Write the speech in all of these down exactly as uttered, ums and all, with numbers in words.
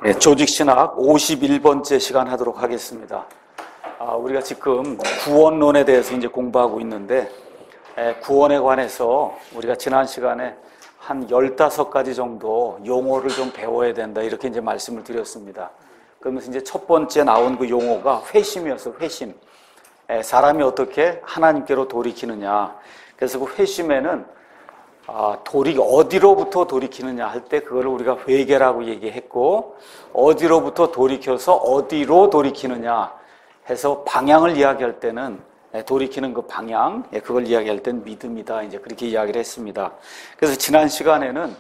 네, 조직신학 오십일 번째 시간 하도록 하겠습니다. 아, 우리가 지금 구원론에 대해서 이제 공부하고 있는데, 에, 구원에 관해서 우리가 지난 시간에 한 열다섯 가지 정도 용어를 좀 배워야 된다, 이렇게 이제 말씀을 드렸습니다. 그러면서 이제 첫 번째 나온 그 용어가 회심이었어요, 회심. 에, 사람이 어떻게 하나님께로 돌이키느냐. 그래서 그 회심에는 아, 돌이 어디로부터 돌이키느냐 할 때 그거를 우리가 회개라고 얘기했고, 어디로부터 돌이켜서 어디로 돌이키느냐 해서 방향을 이야기할 때는, 돌이키는 그 방향, 그걸 이야기할 때는 믿음이다, 이제 그렇게 이야기를 했습니다. 그래서 지난 시간에는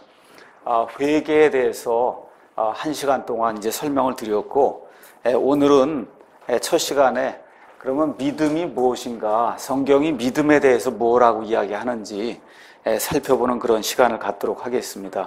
회개에 대해서 한 시간 동안 이제 설명을 드렸고, 오늘은 첫 시간에 그러면 믿음이 무엇인가, 성경이 믿음에 대해서 뭐라고 이야기하는지 살펴보는 그런 시간을 갖도록 하겠습니다.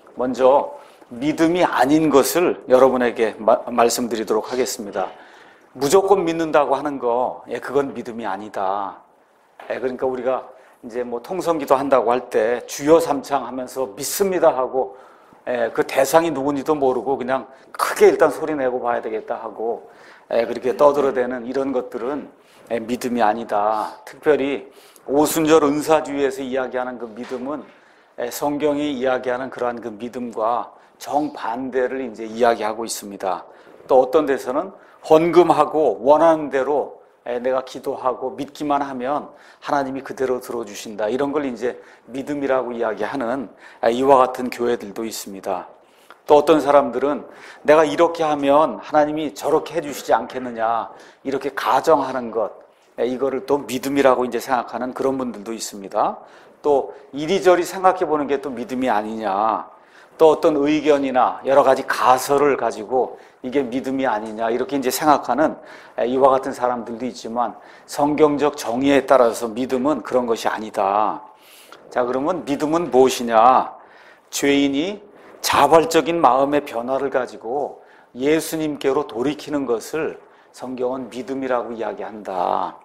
먼저 믿음이 아닌 것을 여러분에게 마, 말씀드리도록 하겠습니다. 무조건 믿는다고 하는 거, 예, 그건 믿음이 아니다. 예, 그러니까 우리가 이제 뭐 통성기도 한다고 할 때 주여 삼창 하면서 믿습니다 하고, 예, 그 대상이 누군지도 모르고 그냥 크게 일단 소리 내고 봐야 되겠다 하고, 예, 그렇게 떠들어대는 이런 것들은 예, 믿음이 아니다. 특별히 오순절 은사주의에서 이야기하는 그 믿음은 성경이 이야기하는 그러한 그 믿음과 정반대를 이제 이야기하고 있습니다. 또 어떤 데서는 헌금하고 원하는 대로 내가 기도하고 믿기만 하면 하나님이 그대로 들어주신다, 이런 걸 이제 믿음이라고 이야기하는 이와 같은 교회들도 있습니다. 또 어떤 사람들은 내가 이렇게 하면 하나님이 저렇게 해주시지 않겠느냐, 이렇게 가정하는 것, 이거를 또 믿음이라고 이제 생각하는 그런 분들도 있습니다. 또 이리저리 생각해 보는 게 또 믿음이 아니냐, 또 어떤 의견이나 여러 가지 가설을 가지고 이게 믿음이 아니냐, 이렇게 이제 생각하는 이와 같은 사람들도 있지만, 성경적 정의에 따라서 믿음은 그런 것이 아니다. 자, 그러면 믿음은 무엇이냐? 죄인이 자발적인 마음의 변화를 가지고 예수님께로 돌이키는 것을 성경은 믿음이라고 이야기한다.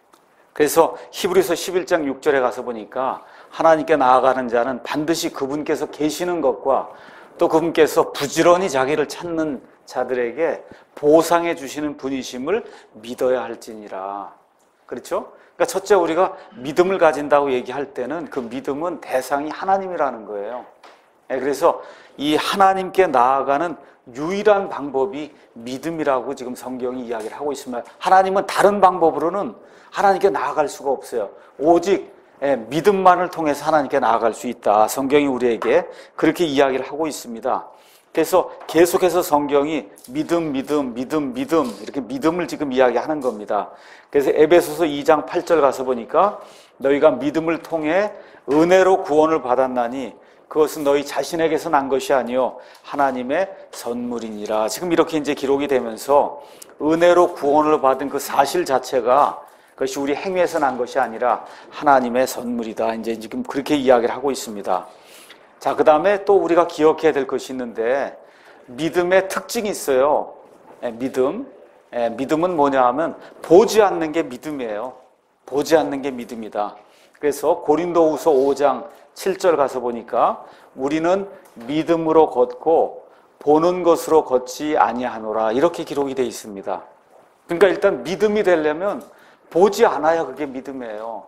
그래서 히브리서 십일 장 육 절에 가서 보니까 하나님께 나아가는 자는 반드시 그분께서 계시는 것과 또 그분께서 부지런히 자기를 찾는 자들에게 보상해 주시는 분이심을 믿어야 할지니라. 그렇죠? 그러니까 첫째, 우리가 믿음을 가진다고 얘기할 때는 그 믿음은 대상이 하나님이라는 거예요. 그래서 이 하나님께 나아가는 유일한 방법이 믿음이라고 지금 성경이 이야기를 하고 있습니다. 하나님은 다른 방법으로는 하나님께 나아갈 수가 없어요. 오직 믿음만을 통해서 하나님께 나아갈 수 있다, 성경이 우리에게 그렇게 이야기를 하고 있습니다. 그래서 계속해서 성경이 믿음, 믿음, 믿음, 믿음, 이렇게 믿음을 지금 이야기하는 겁니다. 그래서 에베소서 이 장 팔 절 가서 보니까 너희가 믿음을 통해 은혜로 구원을 받았나니 그것은 너희 자신에게서 난 것이 아니요 하나님의 선물이니라. 지금 이렇게 이제 기록이 되면서 은혜로 구원을 받은 그 사실 자체가, 그것이 우리 행위에서 난 것이 아니라 하나님의 선물이다, 이제 지금 그렇게 이야기를 하고 있습니다. 자, 그 다음에 또 우리가 기억해야 될 것이 있는데, 믿음의 특징이 있어요. 예, 믿음. 예, 믿음은 뭐냐 하면 보지 않는 게 믿음이에요. 보지 않는 게 믿음이다. 그래서 고린도후서 오 장 칠 절 가서 보니까 우리는 믿음으로 걷고 보는 것으로 걷지 아니하노라, 이렇게 기록이 되어 있습니다. 그러니까 일단 믿음이 되려면 보지 않아야 그게 믿음이에요.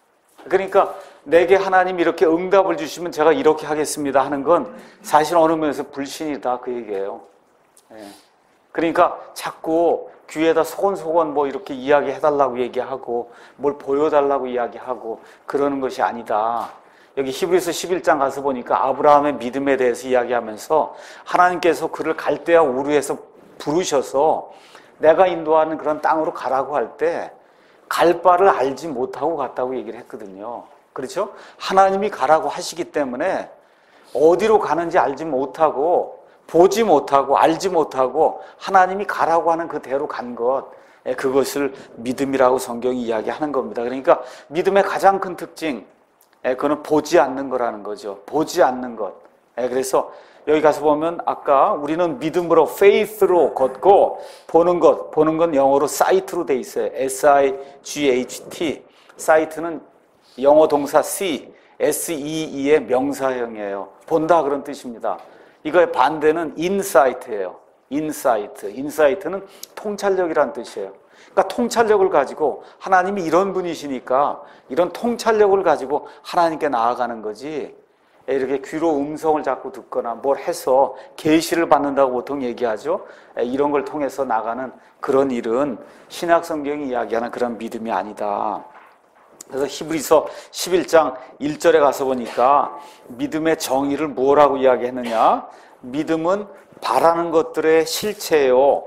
그러니까 내게 하나님 이렇게 응답을 주시면 제가 이렇게 하겠습니다 하는 건 사실 어느 면에서 불신이다, 그 얘기예요. 예. 그러니까 자꾸 귀에다 소곤소곤 뭐 이렇게 이야기해달라고 얘기하고 뭘 보여달라고 이야기하고 그러는 것이 아니다. 여기 히브리서 십일 장 가서 보니까 아브라함의 믿음에 대해서 이야기하면서 하나님께서 그를 갈대아 우르에서 부르셔서 내가 인도하는 그런 땅으로 가라고 할 때 갈 바를 알지 못하고 갔다고 얘기를 했거든요. 그렇죠? 하나님이 가라고 하시기 때문에 어디로 가는지 알지 못하고 보지 못하고 알지 못하고 하나님이 가라고 하는 그대로 간 것, 그것을 믿음이라고 성경이 이야기하는 겁니다. 그러니까 믿음의 가장 큰 특징, 그거는 보지 않는 거라는 거죠. 보지 않는 것. 그래서 여기 가서 보면 아까 우리는 믿음으로 faith로 걷고 보는 것, 보는 건 영어로 sight로 돼 있어요. 에스 아이 지 에이치 티. sight는 영어 동사 see, 에스 이 이의 명사형이에요. 본다, 그런 뜻입니다. 이거의 반대는 insight예요. 인사이트. 인사이트는 통찰력이란 뜻이에요. 그러니까 통찰력을 가지고 하나님이 이런 분이시니까 이런 통찰력을 가지고 하나님께 나아가는 거지, 이렇게 귀로 음성을 자꾸 듣거나 뭘 해서 계시를 받는다고 보통 얘기하죠. 이런 걸 통해서 나가는 그런 일은 신약 성경이 이야기하는 그런 믿음이 아니다. 그래서 히브리서 십일 장 일 절에 가서 보니까 믿음의 정의를 뭐라고 이야기했느냐? 믿음은 바라는 것들의 실체요,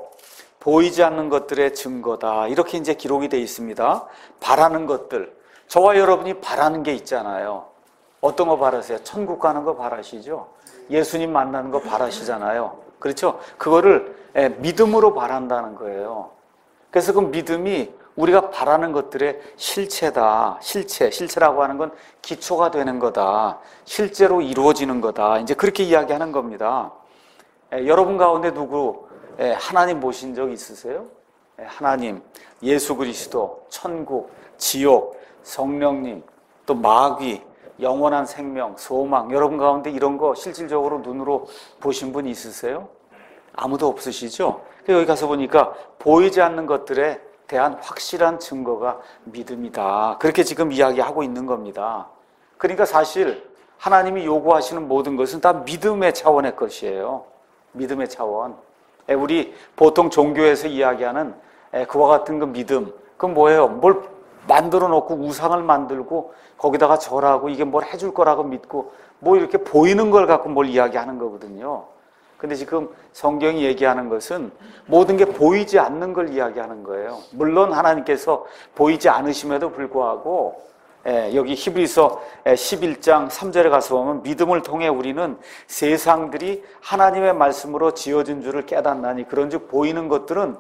보이지 않는 것들의 증거다. 이렇게 이제 기록이 되어 있습니다. 바라는 것들. 저와 여러분이 바라는 게 있잖아요. 어떤 거 바라세요? 천국 가는 거 바라시죠? 예수님 만나는 거 바라시잖아요. 그렇죠? 그거를 믿음으로 바란다는 거예요. 그래서 그 믿음이 우리가 바라는 것들의 실체다. 실체. 실체라고 하는 건 기초가 되는 거다. 실제로 이루어지는 거다. 이제 그렇게 이야기하는 겁니다. 에, 여러분 가운데 누구 에, 하나님 보신 적 있으세요? 에, 하나님, 예수 그리스도, 천국, 지옥, 성령님, 또 마귀, 영원한 생명, 소망, 여러분 가운데 이런 거 실질적으로 눈으로 보신 분 있으세요? 아무도 없으시죠? 여기 가서 보니까 보이지 않는 것들에 대한 확실한 증거가 믿음이다. 그렇게 지금 이야기하고 있는 겁니다. 그러니까 사실 하나님이 요구하시는 모든 것은 다 믿음의 차원의 것이에요. 믿음의 차원. 우리 보통 종교에서 이야기하는 그와 같은 그 믿음, 그건 뭐예요? 뭘 만들어 놓고 우상을 만들고 거기다가 절하고 이게 뭘 해줄 거라고 믿고 뭐 이렇게 보이는 걸 갖고 뭘 이야기하는 거거든요. 근데 지금 성경이 얘기하는 것은 모든 게 보이지 않는 걸 이야기하는 거예요. 물론 하나님께서 보이지 않으심에도 불구하고 여기 히브리서 십일 장 삼 절에 가서 보면 믿음을 통해 우리는 세상들이 하나님의 말씀으로 지어진 줄을 깨닫나니 그런즉 보이는 것들은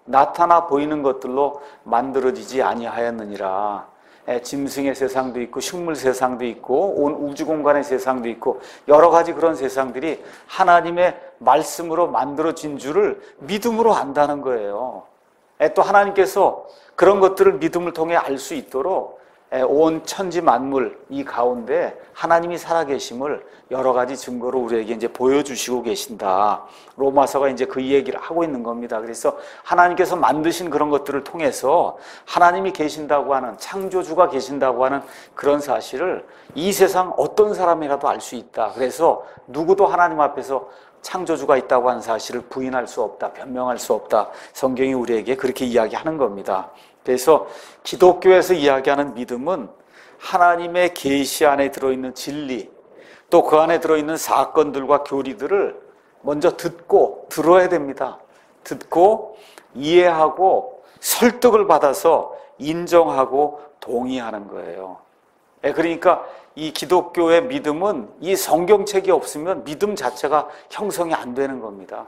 나타나 보이는 것들로 만들어지지 아니하였느니라. 짐승의 세상도 있고 식물 세상도 있고 온 우주 공간의 세상도 있고 여러 가지 그런 세상들이 하나님의 말씀으로 만들어진 줄을 믿음으로 안다는 거예요. 또 하나님께서 그런 것들을 믿음을 통해 알 수 있도록 온 천지 만물 이 가운데 하나님이 살아계심을 여러 가지 증거로 우리에게 이제 보여주시고 계신다. 로마서가 이제 그 얘기를 하고 있는 겁니다. 그래서 하나님께서 만드신 그런 것들을 통해서 하나님이 계신다고 하는, 창조주가 계신다고 하는 그런 사실을 이 세상 어떤 사람이라도 알 수 있다. 그래서 누구도 하나님 앞에서 창조주가 있다고 하는 사실을 부인할 수 없다, 변명할 수 없다. 성경이 우리에게 그렇게 이야기하는 겁니다. 그래서 기독교에서 이야기하는 믿음은 하나님의 계시 안에 들어있는 진리, 또 그 안에 들어있는 사건들과 교리들을 먼저 듣고 들어야 됩니다. 듣고 이해하고 설득을 받아서 인정하고 동의하는 거예요. 그러니까 이 기독교의 믿음은 이 성경책이 없으면 믿음 자체가 형성이 안 되는 겁니다.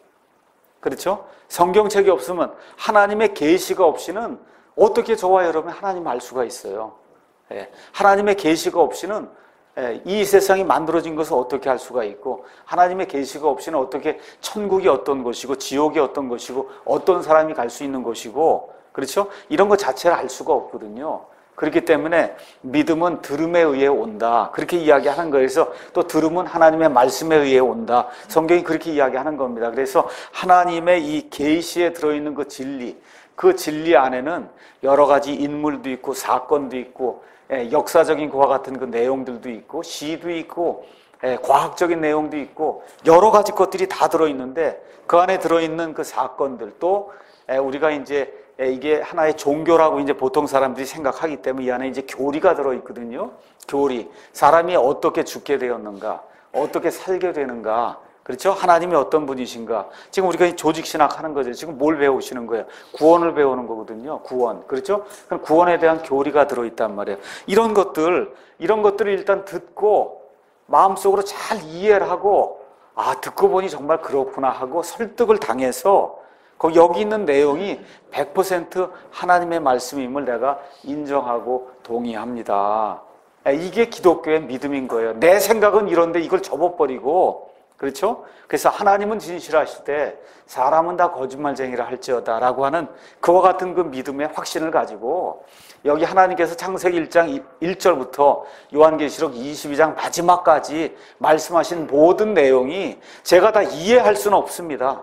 그렇죠? 성경책이 없으면 하나님의 계시가 없이는 어떻게 저와 여러분이 하나님 알 수가 있어요? 예, 하나님의 계시가 없이는 예, 이 세상이 만들어진 것을 어떻게 알 수가 있고 하나님의 계시가 없이는 어떻게 천국이 어떤 것이고 지옥이 어떤 것이고 어떤 사람이 갈 수 있는 것이고 그렇죠? 이런 것 자체를 알 수가 없거든요. 그렇기 때문에 믿음은 들음에 의해 온다. 그렇게 이야기하는 거예요. 그래서 또 들음은 하나님의 말씀에 의해 온다. 성경이 그렇게 이야기하는 겁니다. 그래서 하나님의 이 계시에 들어있는 그 진리, 그 진리 안에는 여러 가지 인물도 있고 사건도 있고 역사적인 그와 같은 그 내용들도 있고 시도 있고 과학적인 내용도 있고 여러 가지 것들이 다 들어있는데 그 안에 들어있는 그 사건들 또 우리가 이제 이게 하나의 종교라고 이제 보통 사람들이 생각하기 때문에 이 안에 이제 교리가 들어있거든요. 교리. 사람이 어떻게 죽게 되었는가, 어떻게 살게 되는가, 그렇죠? 하나님이 어떤 분이신가. 지금 우리가 조직신학 하는 거죠. 지금 뭘 배우시는 거예요? 구원을 배우는 거거든요. 구원. 그렇죠? 그럼 구원에 대한 교리가 들어있단 말이에요. 이런 것들, 이런 것들을 일단 듣고 마음속으로 잘 이해를 하고 아, 듣고 보니 정말 그렇구나 하고 설득을 당해서 거기 여기 있는 내용이 백 퍼센트 하나님의 말씀임을 내가 인정하고 동의합니다. 이게 기독교의 믿음인 거예요. 내 생각은 이런데 이걸 접어버리고 그렇죠? 그래서 하나님은 진실하실 때 사람은 다 거짓말쟁이라 할지어다 라고 하는 그와 같은 그 믿음의 확신을 가지고 여기 하나님께서 창세기 일 장 일 절부터 요한계시록 이십이 장 마지막까지 말씀하신 모든 내용이 제가 다 이해할 수는 없습니다.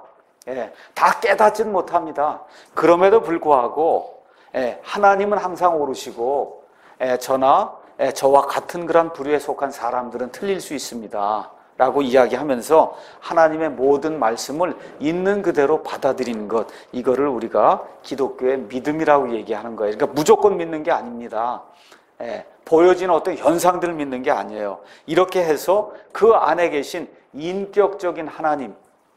예, 다 깨닫지는 못합니다. 그럼에도 불구하고 예, 하나님은 항상 오르시고 예, 저나 예, 저와 같은 그런 부류에 속한 사람들은 틀릴 수 있습니다 라고 이야기하면서 하나님의 모든 말씀을 있는 그대로 받아들이는 것, 이거를 우리가 기독교의 믿음이라고 얘기하는 거예요. 그러니까 무조건 믿는 게 아닙니다. 예, 보여지는 어떤 현상들을 믿는 게 아니에요. 이렇게 해서 그 안에 계신 인격적인 하나님,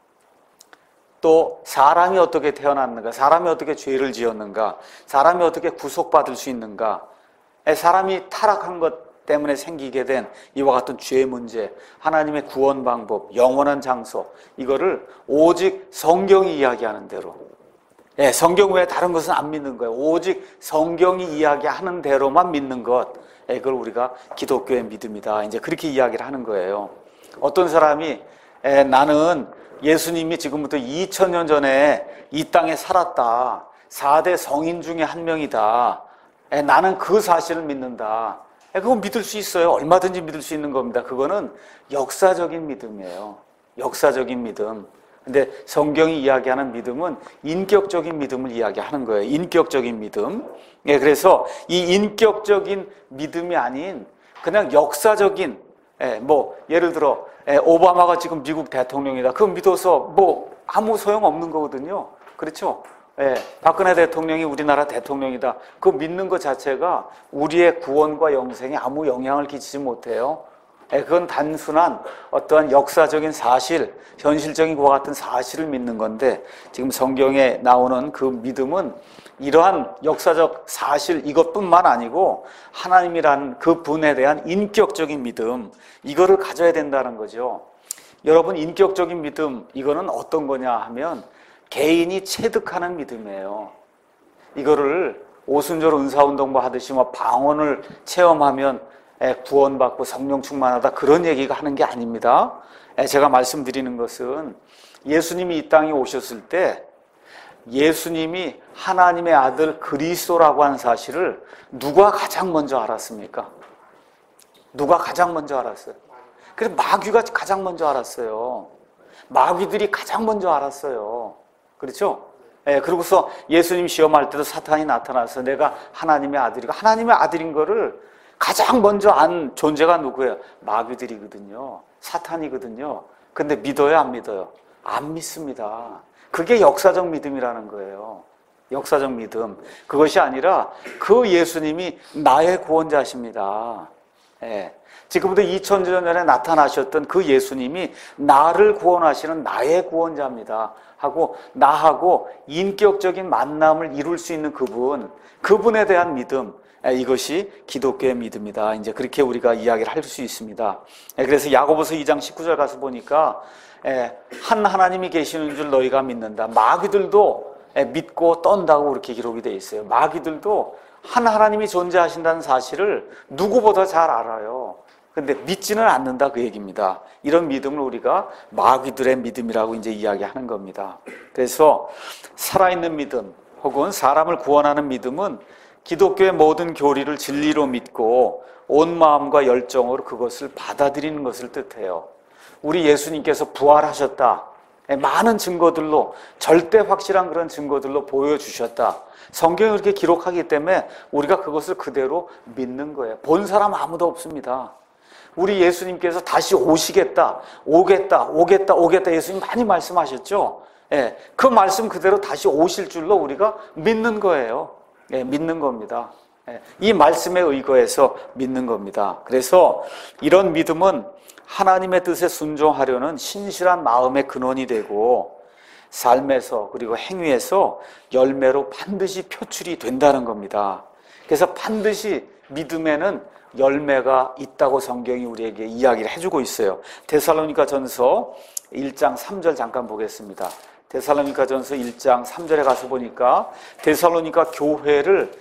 또 사람이 어떻게 태어났는가, 사람이 어떻게 죄를 지었는가, 사람이 어떻게 구속받을 수 있는가, 사람이 타락한 것 때문에 생기게 된 이와 같은 죄 문제, 하나님의 구원 방법, 영원한 장소, 이거를 오직 성경이 이야기하는 대로, 예, 성경 외에 다른 것은 안 믿는 거예요. 오직 성경이 이야기하는 대로만 믿는 것, 예, 그걸 우리가 기독교의 믿음이다, 이제 그렇게 이야기를 하는 거예요. 어떤 사람이 예, 나는 예수님이 지금부터 이천 년 전에 이 땅에 살았다, 사 대 성인 중에 한 명이다, 예, 나는 그 사실을 믿는다, 예, 그거 믿을 수 있어요. 얼마든지 믿을 수 있는 겁니다. 그거는 역사적인 믿음이에요. 역사적인 믿음. 근데 성경이 이야기하는 믿음은 인격적인 믿음을 이야기하는 거예요. 인격적인 믿음. 예, 그래서 이 인격적인 믿음이 아닌 그냥 역사적인, 예, 뭐 예를 들어 예, 오바마가 지금 미국 대통령이다, 그거 믿어서 뭐 아무 소용 없는 거거든요. 그렇죠? 예, 박근혜 대통령이 우리나라 대통령이다, 그거 믿는 것 자체가 우리의 구원과 영생에 아무 영향을 끼치지 못해요. 예, 그건 단순한 어떠한 역사적인 사실, 현실적인 것과 같은 사실을 믿는 건데, 지금 성경에 나오는 그 믿음은 이러한 역사적 사실 이것뿐만 아니고 하나님이라는 그 분에 대한 인격적인 믿음, 이거를 가져야 된다는 거죠. 여러분, 인격적인 믿음, 이거는 어떤 거냐 하면 개인이 체득하는 믿음이에요. 이거를 오순절 은사운동 뭐 하듯이 뭐 방언을 체험하면 구원받고 성령 충만하다, 그런 얘기가 하는 게 아닙니다. 제가 말씀드리는 것은 예수님이 이 땅에 오셨을 때 예수님이 하나님의 아들 그리스도라고 하는 사실을 누가 가장 먼저 알았습니까? 누가 가장 먼저 알았어요? 그래서 마귀가 가장 먼저 알았어요. 마귀들이 가장 먼저 알았어요. 그렇죠? 예, 그러고서 예수님 시험할 때도 사탄이 나타나서 내가 하나님의 아들이고, 하나님의 아들인 거를 가장 먼저 안 존재가 누구예요? 마귀들이거든요. 사탄이거든요. 근데 믿어요, 안 믿어요? 안 믿습니다. 그게 역사적 믿음이라는 거예요. 역사적 믿음. 그것이 아니라 그 예수님이 나의 구원자십니다. 예. 지금부터 이천 년 전에 나타나셨던 그 예수님이 나를 구원하시는 나의 구원자입니다 하고, 나하고 인격적인 만남을 이룰 수 있는 그분, 그분에 대한 믿음, 이것이 기독교의 믿음이다, 이제 그렇게 우리가 이야기를 할 수 있습니다. 그래서 야고보서 이 장 십구 절 가서 보니까 한 하나님이 계시는 줄 너희가 믿는다. 마귀들도 믿고 떤다고 그렇게 기록이 되어 있어요. 마귀들도 한 하나님이 존재하신다는 사실을 누구보다 잘 알아요. 근데 믿지는 않는다, 그 얘기입니다. 이런 믿음을 우리가 마귀들의 믿음이라고 이제 이야기하는 겁니다. 그래서 살아있는 믿음 혹은 사람을 구원하는 믿음은 기독교의 모든 교리를 진리로 믿고 온 마음과 열정으로 그것을 받아들이는 것을 뜻해요. 우리 예수님께서 부활하셨다, 많은 증거들로, 절대 확실한 그런 증거들로 보여주셨다, 성경이 그렇게 기록하기 때문에 우리가 그것을 그대로 믿는 거예요. 본 사람 아무도 없습니다. 우리 예수님께서 다시 오시겠다, 오겠다, 오겠다, 오겠다, 예수님 많이 말씀하셨죠. 예, 그 말씀 그대로 다시 오실 줄로 우리가 믿는 거예요. 예, 믿는 겁니다. 예, 이 말씀에 의거해서 믿는 겁니다. 그래서 이런 믿음은 하나님의 뜻에 순종하려는 신실한 마음의 근원이 되고 삶에서 그리고 행위에서 열매로 반드시 표출이 된다는 겁니다. 그래서 반드시 믿음에는 열매가 있다고 성경이 우리에게 이야기를 해주고 있어요. 데살로니가 전서 일 장 삼 절 잠깐 보겠습니다. 데살로니가 전서 일 장 삼 절에 가서 보니까 데살로니가 교회를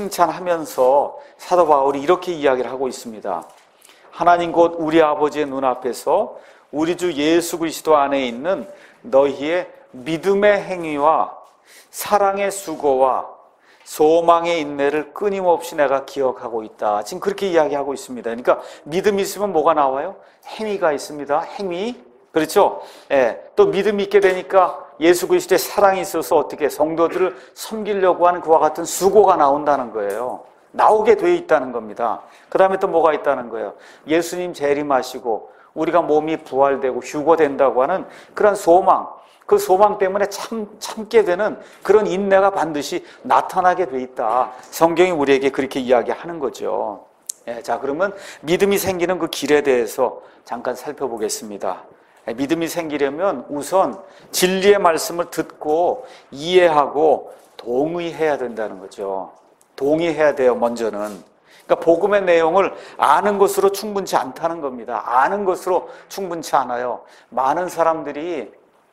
칭찬하면서 사도 바울이 이렇게 이야기를 하고 있습니다. 하나님 곧 우리 아버지의 눈앞에서 우리 주 예수 그리스도 안에 있는 너희의 믿음의 행위와 사랑의 수고와 소망의 인내를 끊임없이 내가 기억하고 있다. 지금 그렇게 이야기하고 있습니다. 그러니까 믿음이 있으면 뭐가 나와요? 행위가 있습니다. 행위. 그렇죠? 예. 또 믿음이 있게 되니까 예수 그리스도의 사랑이 있어서 어떻게 성도들을 섬기려고 하는 그와 같은 수고가 나온다는 거예요. 나오게 돼 있다는 겁니다. 그 다음에 또 뭐가 있다는 거예요? 예수님 재림하시고 우리가 몸이 부활되고 휴거된다고 하는 그런 소망, 그 소망 때문에 참, 참게 되는 그런 인내가 반드시 나타나게 돼 있다. 성경이 우리에게 그렇게 이야기하는 거죠. 예, 자, 그러면 믿음이 생기는 그 길에 대해서 잠깐 살펴보겠습니다. 예, 믿음이 생기려면 우선 진리의 말씀을 듣고 이해하고 동의해야 된다는 거죠. 동의해야 돼요, 먼저는. 그러니까 복음의 내용을 아는 것으로 충분치 않다는 겁니다. 아는 것으로 충분치 않아요. 많은 사람들이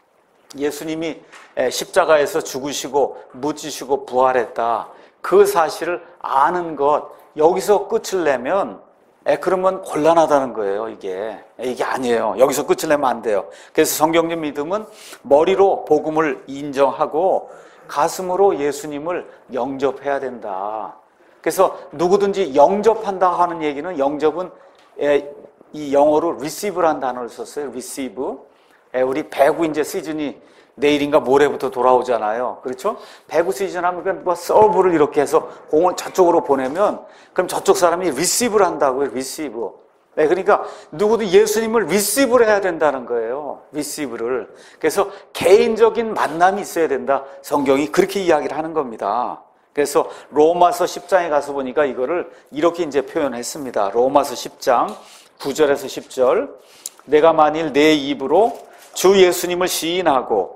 예수님이 십자가에서 죽으시고 묻히시고 부활했다, 그 사실을 아는 것, 여기서 끝을 내면 그러면 곤란하다는 거예요. 이게 이게 아니에요. 여기서 끝을 내면 안 돼요. 그래서 성경적 믿음은 머리로 복음을 인정하고 가슴으로 예수님을 영접해야 된다. 그래서 누구든지 영접한다 하는 얘기는, 영접은 이 영어로 receive라는 단어를 썼어요. receive. 우리 배구 이제 시즌이 내일인가 모레부터 돌아오잖아요. 그렇죠? 배구 시즌 하면 뭐 서브를 이렇게 해서 공을 저쪽으로 보내면 그럼 저쪽 사람이 receive를 한다고요. receive. 네, 그러니까 누구도 예수님을 receive를 해야 된다는 거예요. receive를. 그래서 개인적인 만남이 있어야 된다. 성경이 그렇게 이야기를 하는 겁니다. 그래서 로마서 십 장에 가서 보니까 이거를 이렇게 이제 표현했습니다. 로마서 십 장 구 절에서 십 절. 내가 만일 내 입으로 주 예수님을 시인하고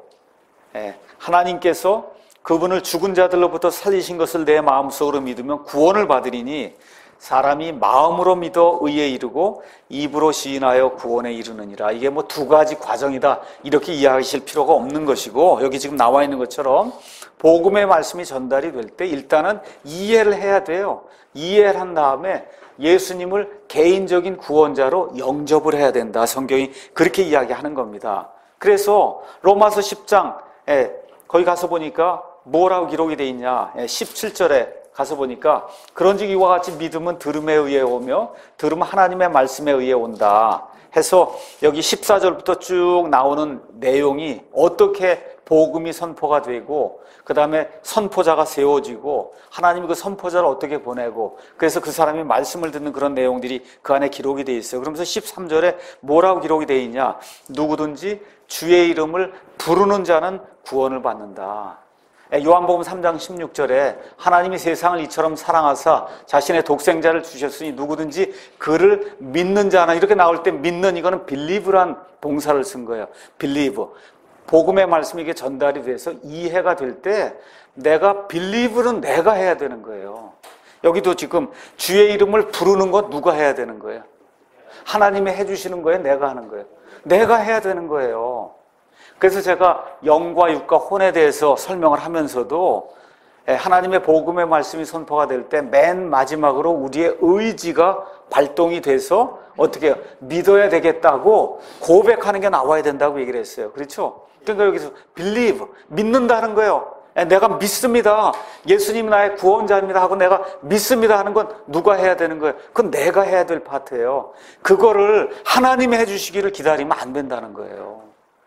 하나님께서 그분을 죽은 자들로부터 살리신 것을 내 마음속으로 믿으면 구원을 받으리니 사람이 마음으로 믿어 의에 이르고 입으로 시인하여 구원에 이르느니라. 이게 뭐 두 가지 과정이다 이렇게 이해하실 필요가 없는 것이고, 여기 지금 나와 있는 것처럼 복음의 말씀이 전달이 될 때 일단은 이해를 해야 돼요. 이해를 한 다음에 예수님을 개인적인 구원자로 영접을 해야 된다. 성경이 그렇게 이야기하는 겁니다. 그래서 로마서 십 장 거기 가서 보니까 뭐라고 기록이 되어 있냐, 십칠 절에 가서 보니까 그런즉 이와 같이 믿음은 들음에 의해 오며 들음은 하나님의 말씀에 의해 온다 해서 여기 십사 절부터 쭉 나오는 내용이 어떻게 복음이 선포가 되고 그 다음에 선포자가 세워지고 하나님이 그 선포자를 어떻게 보내고 그래서 그 사람이 말씀을 듣는 그런 내용들이 그 안에 기록이 되어 있어요. 그러면서 십삼 절에 뭐라고 기록이 되어 있냐, 누구든지 주의 이름을 부르는 자는 구원을 받는다. 요한복음 삼 장 십육 절에 하나님이 세상을 이처럼 사랑하사 자신의 독생자를 주셨으니 누구든지 그를 믿는 자는, 이렇게 나올 때 믿는, 이거는 believe란 동사를 쓴 거예요. believe. 복음의 말씀이 이게 전달이 돼서 이해가 될 때 내가 believe는 내가 해야 되는 거예요. 여기도 지금 주의 이름을 부르는 건 누가 해야 되는 거예요? 하나님이 해주시는 거예요? 내가 하는 거예요? 내가 해야 되는 거예요. 그래서 제가 영과 육과 혼에 대해서 설명을 하면서도 하나님의 복음의 말씀이 선포가 될 때 맨 마지막으로 우리의 의지가 발동이 돼서 어떻게 해요? 믿어야 되겠다고 고백하는 게 나와야 된다고 얘기를 했어요. 그렇죠? 그러니까 여기서 believe, 믿는다는 거예요. 내가 믿습니다. 예수님 나의 구원자입니다 하고 내가 믿습니다 하는 건 누가 해야 되는 거예요? 그건 내가 해야 될 파트예요. 그거를 하나님이 해주시기를 기다리면 안 된다는 거예요.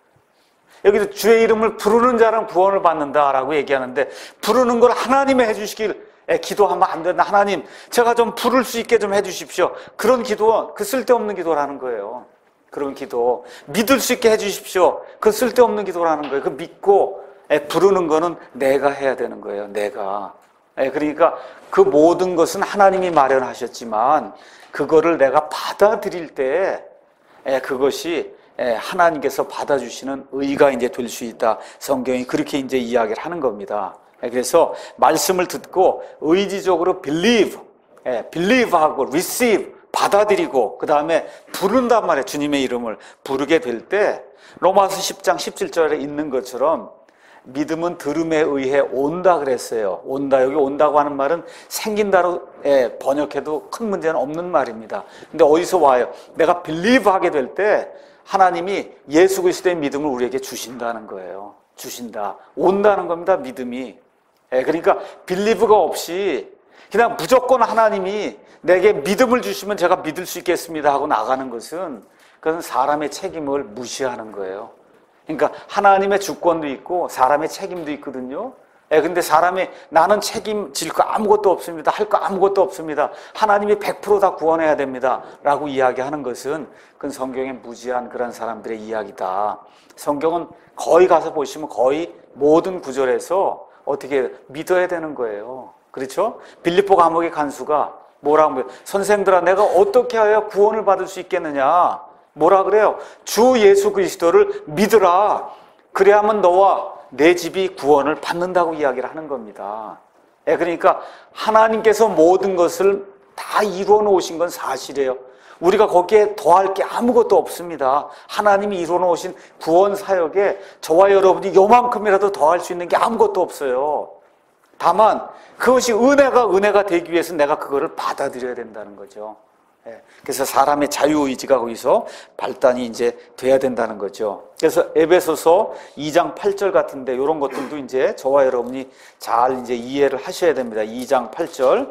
여기도 주의 이름을 부르는 자는 구원을 받는다라고 얘기하는데 부르는 걸 하나님이 해주시길 기도하면 안 된다. 하나님, 제가 좀 부를 수 있게 좀 해주십시오. 그런 기도, 그 쓸데없는 기도라는 거예요. 그런 기도, 믿을 수 있게 해주십시오. 그 쓸데없는 기도라는 거예요. 그 믿고 부르는 거는 내가 해야 되는 거예요. 내가. 그러니까 그 모든 것은 하나님이 마련하셨지만 그거를 내가 받아들일 때 그것이 하나님께서 받아주시는 의가 이제 될 수 있다. 성경이 그렇게 이제 이야기를 하는 겁니다. 그래서 말씀을 듣고 의지적으로 believe, believe하고 receive, 받아들이고 그 다음에 부른단 말이에요. 주님의 이름을 부르게 될 때 로마서 십 장 십칠 절에 있는 것처럼 믿음은 들음에 의해 온다 그랬어요. 온다. 여기 온다고 하는 말은 생긴다로 번역해도 큰 문제는 없는 말입니다. 근데 어디서 와요? 내가 believe 하게 될 때 하나님이 예수 그리스도의 믿음을 우리에게 주신다는 거예요. 주신다. 온다는 겁니다. 믿음이. 그러니까 believe가 없이 그냥 무조건 하나님이 내게 믿음을 주시면 제가 믿을 수 있겠습니다 하고 나가는 것은 그것은 사람의 책임을 무시하는 거예요. 그러니까 하나님의 주권도 있고 사람의 책임도 있거든요. 예, 근데 사람이 나는 책임질 거 아무것도 없습니다. 할 거 아무것도 없습니다. 하나님이 백 퍼센트 다 구원해야 됩니다. 라고 이야기하는 것은 그건 성경에 무지한 그런 사람들의 이야기다. 성경은 거의 가서 보시면 거의 모든 구절에서 어떻게 믿어야 되는 거예요. 그렇죠? 빌립보 감옥의 간수가 뭐라고 해요? 선생들아, 내가 어떻게 하여 구원을 받을 수 있겠느냐? 뭐라 그래요? 주 예수 그리스도를 믿으라. 그래야만 너와 내 집이 구원을 받는다고 이야기를 하는 겁니다. 예, 그러니까 하나님께서 모든 것을 다 이루어 놓으신 건 사실이에요. 우리가 거기에 더할 게 아무것도 없습니다. 하나님이 이루어 놓으신 구원 사역에 저와 여러분이 요만큼이라도 더할 수 있는 게 아무것도 없어요. 다만 그것이 은혜가 은혜가 되기 위해서 내가 그거를 받아들여야 된다는 거죠. 예, 그래서 사람의 자유의지가 거기서 발단이 이제 돼야 된다는 거죠. 그래서 에베소서 이 장 팔 절 같은데 이런 것들도 이제 저와 여러분이 잘 이제 이해를 하셔야 됩니다. 이 장 팔 절.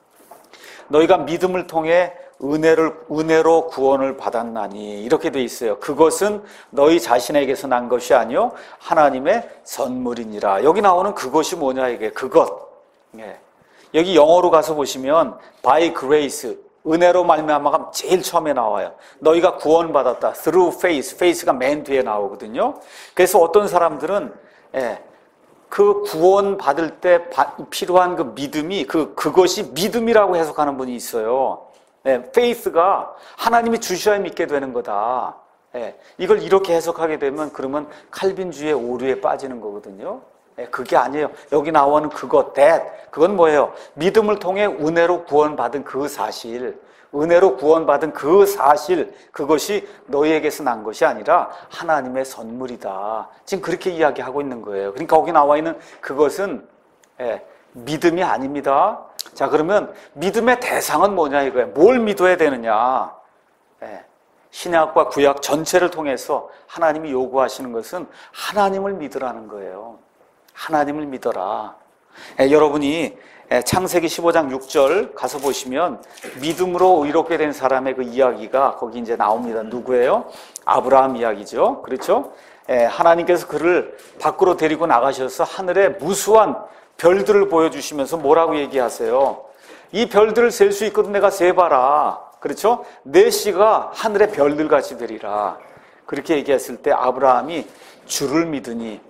너희가 믿음을 통해 은혜를, 은혜로 구원을 받았나니. 이렇게 돼 있어요. 그것은 너희 자신에게서 난 것이 아니요 하나님의 선물이니라. 여기 나오는 그것이 뭐냐, 이게. 그것. 예. 여기 영어로 가서 보시면 by grace, 은혜로 말미암아가 제일 처음에 나와요. 너희가 구원받았다. through faith, faith가 맨 뒤에 나오거든요. 그래서 어떤 사람들은 예, 그 구원 받을 때 필요한 그 믿음이 그 그것이 믿음이라고 해석하는 분이 있어요. 예, faith가 하나님이 주셔야 믿게 되는 거다. 예, 이걸 이렇게 해석하게 되면 그러면 칼빈주의 오류에 빠지는 거거든요. 예, 그게 아니에요. 여기 나오는 그것, that, 그건 뭐예요? 믿음을 통해 은혜로 구원받은 그 사실, 은혜로 구원받은 그 사실, 그것이 너희에게서 난 것이 아니라 하나님의 선물이다. 지금 그렇게 이야기하고 있는 거예요. 그러니까 거기 나와 있는 그것은 예, 믿음이 아닙니다. 자, 그러면 믿음의 대상은 뭐냐 이거예요. 뭘 믿어야 되느냐. 예, 신약과 구약 전체를 통해서 하나님이 요구하시는 것은 하나님을 믿으라는 거예요. 하나님을 믿어라. 예, 여러분이 예, 창세기 십오 장 육 절 가서 보시면 믿음으로 의롭게 된 사람의 그 이야기가 거기 이제 나옵니다. 누구예요? 아브라함 이야기죠. 그렇죠? 예, 하나님께서 그를 밖으로 데리고 나가셔서 하늘에 무수한 별들을 보여주시면서 뭐라고 얘기하세요? 이 별들을 셀 수 있거든 내가 세봐라. 그렇죠? 내 씨가 하늘의 별들같이 되리라. 그렇게 얘기했을 때 아브라함이 주를 믿으니,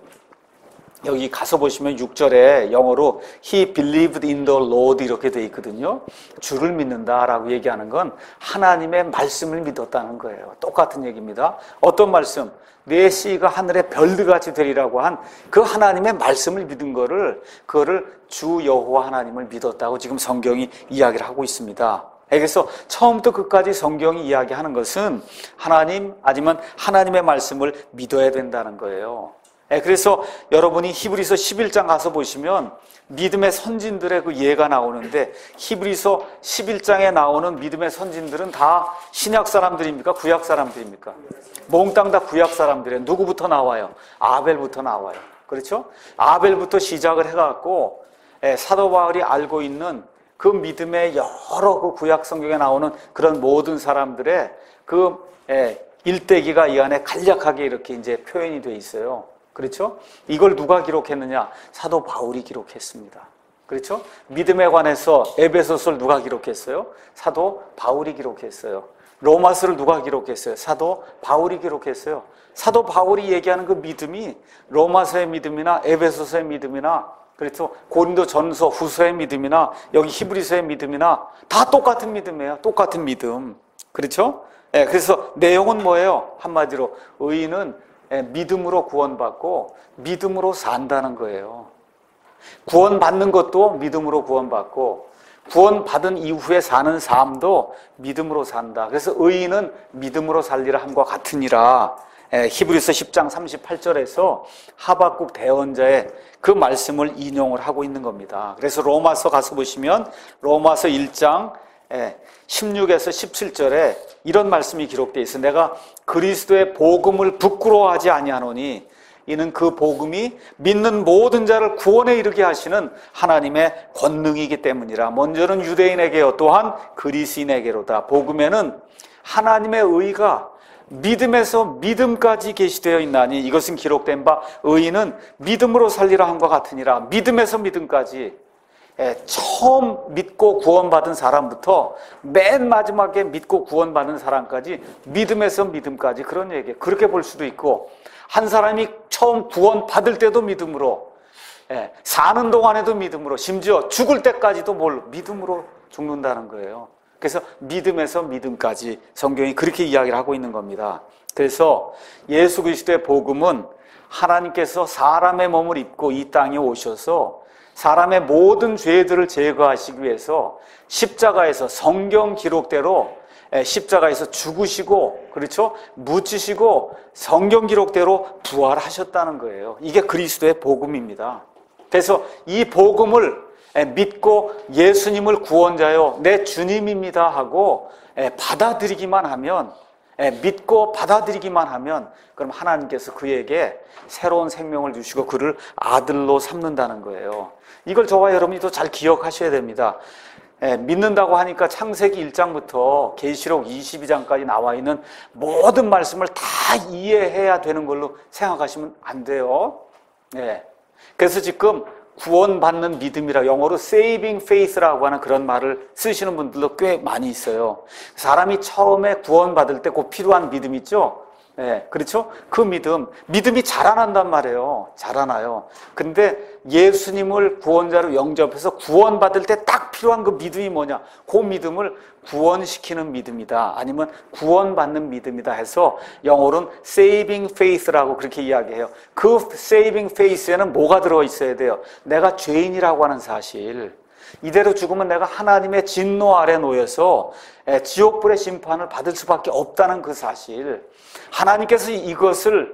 여기 가서 보시면 육 절에 영어로 He believed in the Lord 이렇게 돼 있거든요. 주를 믿는다라고 얘기하는 건 하나님의 말씀을 믿었다는 거예요. 똑같은 얘기입니다. 어떤 말씀? 내 씨가 하늘의 별들같이 되리라고 한 그 하나님의 말씀을 믿은 거를, 그거를 주 여호와 하나님을 믿었다고 지금 성경이 이야기를 하고 있습니다. 그래서 처음부터 끝까지 성경이 이야기하는 것은 하나님, 아니면 하나님의 말씀을 믿어야 된다는 거예요. 그래서 여러분이 히브리서 십일 장 가서 보시면 믿음의 선진들의 그 예가 나오는데, 히브리서 십일 장에 나오는 믿음의 선진들은 다 신약 사람들입니까? 구약 사람들입니까? 몽땅 다 구약 사람들이에요. 누구부터 나와요? 아벨부터 나와요. 그렇죠? 아벨부터 시작을 해갖고 사도 바울이 알고 있는 그 믿음의 여러 그 구약 성경에 나오는 그런 모든 사람들의 그 일대기가 이 안에 간략하게 이렇게 이제 표현이 돼 있어요. 그렇죠? 이걸 누가 기록했느냐? 사도 바울이 기록했습니다. 그렇죠? 믿음에 관해서 에베소서를 누가 기록했어요? 사도 바울이 기록했어요. 로마서를 누가 기록했어요? 사도 바울이 기록했어요. 사도 바울이 얘기하는 그 믿음이 로마서의 믿음이나 에베소서의 믿음이나, 그래서 고린도 전서 후서의 믿음이나 여기 히브리서의 믿음이나 다 똑같은 믿음이에요. 똑같은 믿음. 그렇죠? 예, 그래서 내용은 뭐예요? 한마디로 의인은 믿음으로 구원받고 믿음으로 산다는 거예요. 구원받는 것도 믿음으로 구원받고 구원받은 이후에 사는 삶도 믿음으로 산다. 그래서 의인은 믿음으로 살리라 함과 같으니라. 히브리서 십 장 삼십팔 절에서 하박국 대언자의 그 말씀을 인용을 하고 있는 겁니다. 그래서 로마서 가서 보시면 로마서 일 장 십육에서 십칠 절에 이런 말씀이 기록되어 있어요. 내가 그리스도의 복음을 부끄러워하지 아니하노니 이는 그 복음이 믿는 모든 자를 구원에 이르게 하시는 하나님의 권능이기 때문이라. 먼저는 유대인에게요 또한 그리스인에게로다. 복음에는 하나님의 의가 믿음에서 믿음까지 계시되어 있나니 이것은 기록된 바 의인은 믿음으로 살리라 함과 같으니라. 믿음에서 믿음까지. 예, 처음 믿고 구원받은 사람부터 맨 마지막에 믿고 구원받은 사람까지 믿음에서 믿음까지 그런 얘기예요. 그렇게 볼 수도 있고 한 사람이 처음 구원받을 때도 믿음으로, 예, 사는 동안에도 믿음으로, 심지어 죽을 때까지도 뭘 믿음으로 죽는다는 거예요. 그래서 믿음에서 믿음까지 성경이 그렇게 이야기를 하고 있는 겁니다. 그래서 예수 그리스도의 복음은 하나님께서 사람의 몸을 입고 이 땅에 오셔서 사람의 모든 죄들을 제거하시기 위해서 십자가에서 성경 기록대로 십자가에서 죽으시고, 그렇죠? 묻히시고 성경 기록대로 부활하셨다는 거예요. 이게 그리스도의 복음입니다. 그래서 이 복음을 믿고 예수님을 구원자요, 내 주님입니다 하고 받아들이기만 하면, 믿고 받아들이기만 하면 그럼 하나님께서 그에게 새로운 생명을 주시고 그를 아들로 삼는다는 거예요. 이걸 저와 여러분이 또 잘 기억하셔야 됩니다. 믿는다고 하니까 창세기 일 장부터 계시록 이십이 장까지 나와 있는 모든 말씀을 다 이해해야 되는 걸로 생각하시면 안 돼요. 네. 그래서 지금 구원받는 믿음이라, 영어로 saving faith라고 하는 그런 말을 쓰시는 분들도 꽤 많이 있어요. 사람이 처음에 구원받을 때 꼭 필요한 믿음 있죠? 네, 그렇죠? 그 믿음, 믿음이 자라난단 말이에요. 자라나요. 근데 예수님을 구원자로 영접해서 구원받을 때 딱 필요한 그 믿음이 뭐냐? 그 믿음을 구원시키는 믿음이다, 아니면 구원받는 믿음이다 해서 영어로는 saving faith라고 그렇게 이야기해요. 그 saving faith에는 뭐가 들어있어야 돼요? 내가 죄인이라고 하는 사실, 이대로 죽으면 내가 하나님의 진노 아래 놓여서 지옥불의 심판을 받을 수밖에 없다는 그 사실, 하나님께서 이것을,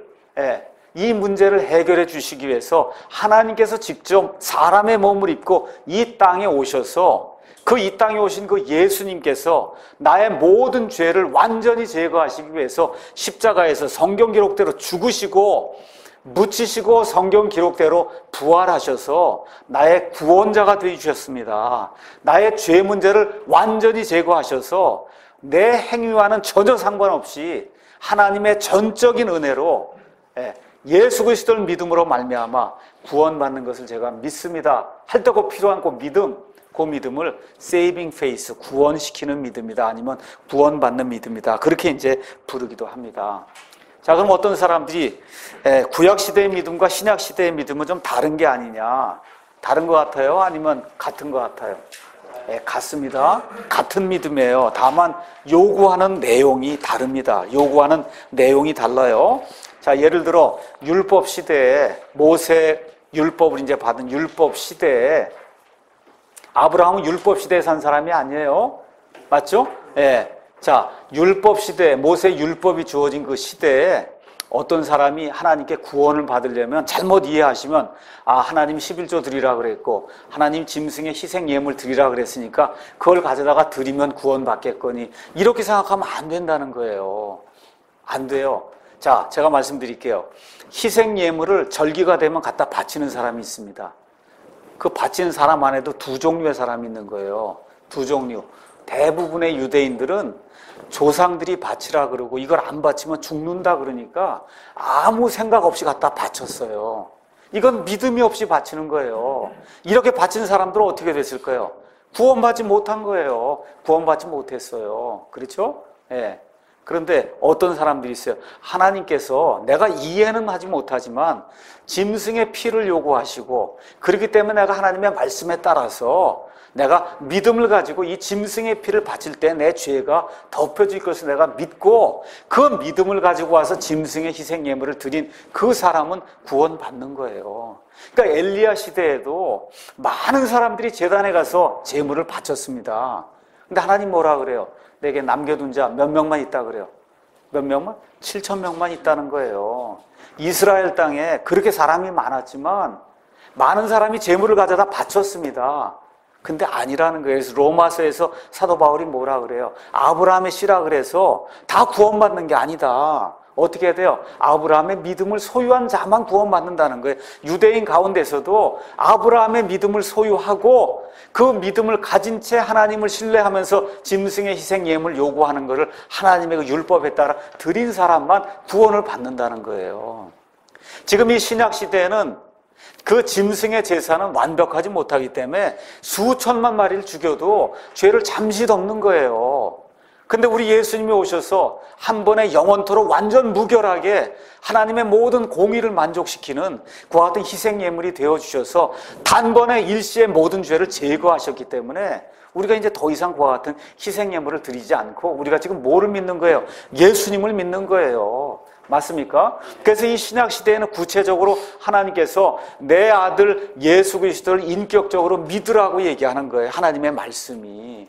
이 문제를 해결해 주시기 위해서 하나님께서 직접 사람의 몸을 입고 이 땅에 오셔서 그 이 땅에 오신 그 예수님께서 나의 모든 죄를 완전히 제거하시기 위해서 십자가에서 성경 기록대로 죽으시고 묻히시고 성경 기록대로 부활하셔서 나의 구원자가 되어주셨습니다. 나의 죄 문제를 완전히 제거하셔서 내 행위와는 전혀 상관없이 하나님의 전적인 은혜로 예수 그리스도를 믿음으로 말미암아 구원받는 것을 제가 믿습니다 할 때 그 필요한 그 믿음, 그 믿음을 saving faith, 구원시키는 믿음이다, 아니면 구원받는 믿음이다, 그렇게 이제 부르기도 합니다. 자, 그럼 어떤 사람들이 구약시대의 믿음과 신약시대의 믿음은 좀 다른 게 아니냐, 다른 것 같아요? 아니면 같은 것 같아요? 네, 같습니다. 같은 믿음이에요. 다만 요구하는 내용이 다릅니다. 요구하는 내용이 달라요. 자, 예를 들어 율법 시대에, 모세 율법을 이제 받은 율법 시대에, 아브라함은 율법 시대에 산 사람이 아니에요. 맞죠? 예. 네. 자, 율법 시대, 모세 율법이 주어진 그 시대에 어떤 사람이 하나님께 구원을 받으려면 잘못 이해하시면, 아, 하나님 십일조 드리라 그랬고 하나님 짐승의 희생 예물 드리라 그랬으니까 그걸 가져다가 드리면 구원받겠거니, 이렇게 생각하면 안 된다는 거예요. 안 돼요. 자, 제가 말씀드릴게요. 희생 예물을 절기가 되면 갖다 바치는 사람이 있습니다. 그 바치는 사람 안에도 두 종류의 사람이 있는 거예요. 두 종류. 대부분의 유대인들은 조상들이 바치라 그러고 이걸 안 바치면 죽는다 그러니까 아무 생각 없이 갖다 바쳤어요. 이건 믿음이 없이 바치는 거예요. 이렇게 바친 사람들은 어떻게 됐을까요? 구원받지 못한 거예요. 구원받지 못했어요. 그렇죠? 예. 그런데 어떤 사람들이 있어요. 하나님께서, 내가 이해는 하지 못하지만 짐승의 피를 요구하시고, 그렇기 때문에 내가 하나님의 말씀에 따라서 내가 믿음을 가지고 이 짐승의 피를 바칠 때 내 죄가 덮여질 것을 내가 믿고, 그 믿음을 가지고 와서 짐승의 희생 예물을 드린 그 사람은 구원받는 거예요. 그러니까 엘리야 시대에도 많은 사람들이 제단에 가서 제물을 바쳤습니다. 근데 하나님 뭐라 그래요? 내게 남겨둔 자 몇 명만 있다 그래요. 몇 명만? 칠천 명만 있다는 거예요. 이스라엘 땅에 그렇게 사람이 많았지만 많은 사람이 제물을 가져다 바쳤습니다. 근데 아니라는 거예요. 그래서 로마서에서 사도 바울이 뭐라 그래요? 아브라함의 씨라 그래서 다 구원받는 게 아니다. 어떻게 해야 돼요? 아브라함의 믿음을 소유한 자만 구원받는다는 거예요. 유대인 가운데서도 아브라함의 믿음을 소유하고 그 믿음을 가진 채 하나님을 신뢰하면서 짐승의 희생 예물을 요구하는 것을 하나님의 그 율법에 따라 드린 사람만 구원을 받는다는 거예요. 지금 이 신약 시대에는 그 짐승의 제사는 완벽하지 못하기 때문에 수천만 마리를 죽여도 죄를 잠시 덮는 거예요. 근데 우리 예수님이 오셔서 한 번에 영원토록 완전 무결하게 하나님의 모든 공의를 만족시키는 그와 같은 희생 예물이 되어주셔서 단번에 일시에 모든 죄를 제거하셨기 때문에 우리가 이제 더 이상 그와 같은 희생 예물을 드리지 않고 우리가 지금 뭐를 믿는 거예요? 예수님을 믿는 거예요. 맞습니까? 그래서 이 신약 시대에는 구체적으로 하나님께서 내 아들 예수 그리스도를 인격적으로 믿으라고 얘기하는 거예요. 하나님의 말씀이.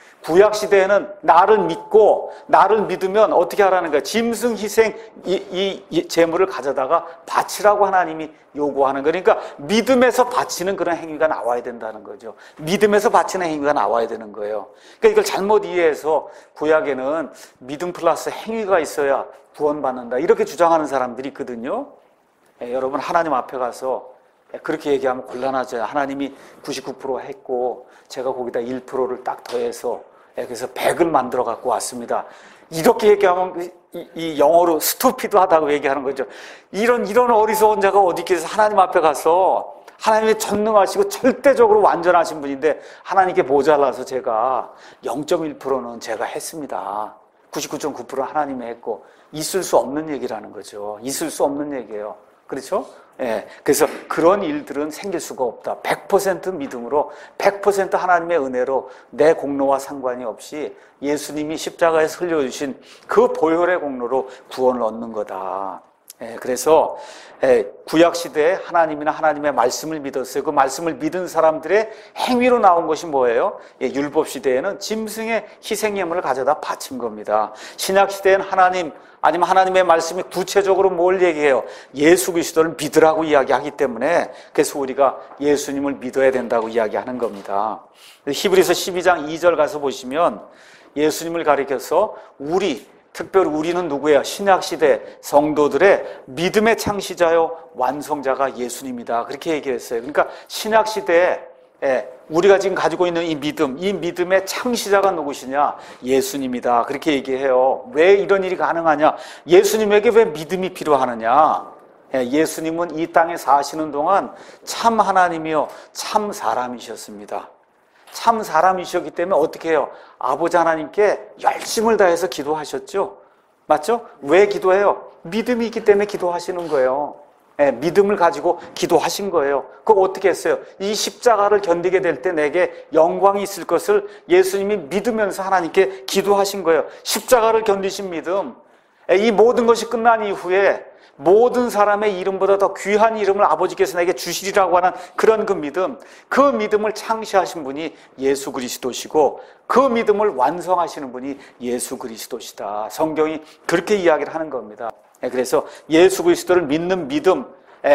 구약 시대에는 나를 믿고 나를 믿으면 어떻게 하라는 거예요? 짐승 희생 이, 이, 이 제물을 가져다가 바치라고 하나님이 요구하는 거예요. 그러니까 믿음에서 바치는 그런 행위가 나와야 된다는 거죠. 믿음에서 바치는 행위가 나와야 되는 거예요. 그러니까 이걸 잘못 이해해서 구약에는 믿음 플러스 행위가 있어야 구원받는다 이렇게 주장하는 사람들이 있거든요. 예, 여러분 하나님 앞에 가서 그렇게 얘기하면 곤란하죠. 하나님이 구십구 퍼센트 했고 제가 거기다 일 퍼센트를 딱 더해서 그래서 백을 만들어 갖고 왔습니다. 이렇게 얘기하면 이, 이 영어로 스투피드하다고 얘기하는 거죠. 이런 이런 어리석은 자가 어디 있겠어요. 하나님 앞에 가서 하나님이 전능하시고 절대적으로 완전하신 분인데 하나님께 모자라서 제가 영 점 일 퍼센트는 제가 했습니다. 구십구 점 구 퍼센트 하나님이 했고 있을 수 없는 얘기라는 거죠. 있을 수 없는 얘기예요. 그렇죠? 예. 그래서 그런 일들은 생길 수가 없다. 백 퍼센트 믿음으로 백 퍼센트 하나님의 은혜로 내 공로와 상관이 없이 예수님이 십자가에서 흘려주신 그 보혈의 공로로 구원을 얻는 거다. 예. 그래서 예. 구약 시대에 하나님이나 하나님의 말씀을 믿었어요. 그 말씀을 믿은 사람들의 행위로 나온 것이 뭐예요? 예. 율법 시대에는 짐승의 희생 예물을 가져다 바친 겁니다. 신약 시대에는 하나님 아니면 하나님의 말씀이 구체적으로 뭘 얘기해요? 예수 그리스도를 믿으라고 이야기하기 때문에 그래서 우리가 예수님을 믿어야 된다고 이야기하는 겁니다. 히브리서 십이 장 이 절 가서 보시면 예수님을 가리켜서 우리, 특별히 우리는 누구예요? 신약시대 성도들의 믿음의 창시자요 완성자가 예수님이다. 그렇게 얘기했어요. 그러니까 신약시대에 예, 우리가 지금 가지고 있는 이 믿음, 이 믿음의 창시자가 누구시냐? 예수님이다. 그렇게 얘기해요. 왜 이런 일이 가능하냐? 예수님에게 왜 믿음이 필요하느냐? 예, 예수님은 이 땅에 사시는 동안 참 하나님이요, 참 사람이셨습니다. 참 사람이셨기 때문에 어떻게 해요? 아버지 하나님께 열심을 다해서 기도하셨죠? 맞죠? 왜 기도해요? 믿음이 있기 때문에 기도하시는 거예요. 예, 믿음을 가지고 기도하신 거예요. 그거 어떻게 했어요? 이 십자가를 견디게 될 때 내게 영광이 있을 것을 예수님이 믿으면서 하나님께 기도하신 거예요. 십자가를 견디신 믿음. 예, 이 모든 것이 끝난 이후에 모든 사람의 이름보다 더 귀한 이름을 아버지께서 내게 주시리라고 하는 그런 그 믿음, 그 믿음을 창시하신 분이 예수 그리스도시고 그 믿음을 완성하시는 분이 예수 그리스도시다. 성경이 그렇게 이야기를 하는 겁니다. 그래서 예수 그리스도를 믿는 믿음,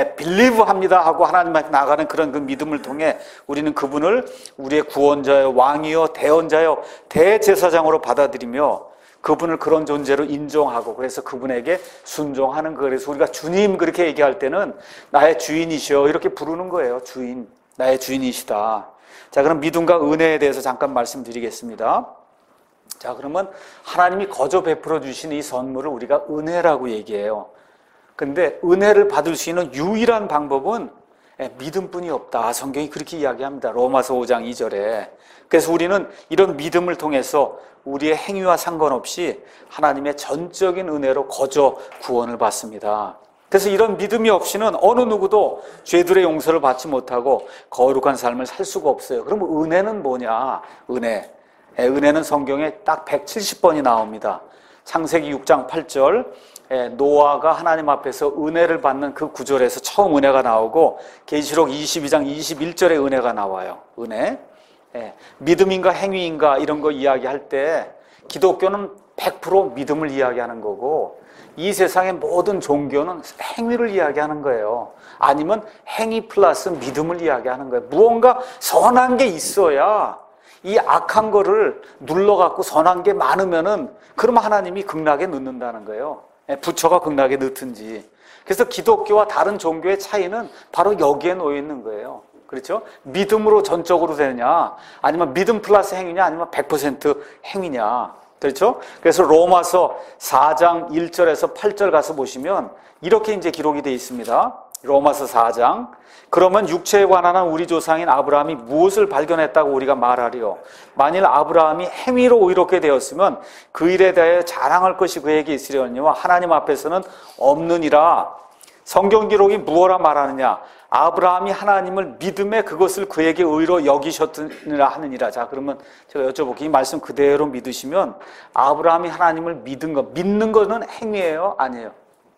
빌리브 합니다 하고 하나님 앞에 나가는 그런 그 믿음을 통해 우리는 그분을 우리의 구원자요, 왕이요, 대언자요, 대제사장으로 받아들이며 그분을 그런 존재로 인정하고 그래서 그분에게 순종하는 거예요. 그래서 우리가 주님 그렇게 얘기할 때는 나의 주인이시여 이렇게 부르는 거예요. 주인, 나의 주인이시다. 자, 그럼 믿음과 은혜에 대해서 잠깐 말씀드리겠습니다. 자, 그러면 하나님이 거저 베풀어 주신 이 선물을 우리가 은혜라고 얘기해요. 근데 은혜를 받을 수 있는 유일한 방법은 믿음뿐이 없다. 성경이 그렇게 이야기합니다. 로마서 오 장 이 절에. 그래서 우리는 이런 믿음을 통해서 우리의 행위와 상관없이 하나님의 전적인 은혜로 거저 구원을 받습니다. 그래서 이런 믿음이 없이는 어느 누구도 죄들의 용서를 받지 못하고 거룩한 삶을 살 수가 없어요. 그럼 은혜는 뭐냐? 은혜. 은혜는 성경에 딱 백칠십 번이 나옵니다. 창세기 육 장 팔 절 노아가 하나님 앞에서 은혜를 받는 그 구절에서 처음 은혜가 나오고 계시록 이십이 장 이십일 절에 은혜가 나와요. 은혜. 믿음인가 행위인가 이런 거 이야기할 때 기독교는 백 퍼센트 믿음을 이야기하는 거고 이 세상의 모든 종교는 행위를 이야기하는 거예요. 아니면 행위 플러스 믿음을 이야기하는 거예요. 무언가 선한 게 있어야 이 악한 거를 눌러갖고 선한 게 많으면은 그럼 하나님이 극락에 넣는다는 거예요. 부처가 극락에 넣든지. 그래서 기독교와 다른 종교의 차이는 바로 여기에 놓여 있는 거예요. 그렇죠? 믿음으로 전적으로 되느냐, 아니면 믿음 플러스 행위냐, 아니면 백 퍼센트 행위냐. 그렇죠? 그래서 로마서 사 장 일 절에서 팔 절 가서 보시면 이렇게 이제 기록이 되어 있습니다. 로마서 사 장. 그러면 육체에 관한 우리 조상인 아브라함이 무엇을 발견했다고 우리가 말하리요? 만일 아브라함이 행위로 의롭게 되었으면 그 일에 대하여 자랑할 것이 그에게 있으려니와 하나님 앞에서는 없느니라. 성경 기록이 무엇라 말하느냐? 아브라함이 하나님을 믿음에 그것을 그에게 의로 여기셨느니라 하느니라. 자, 그러면 제가 여쭤볼게요. 이 말씀 그대로 믿으시면 아브라함이 하나님을 믿은 거, 믿는 거는 행위예요? 아니에요?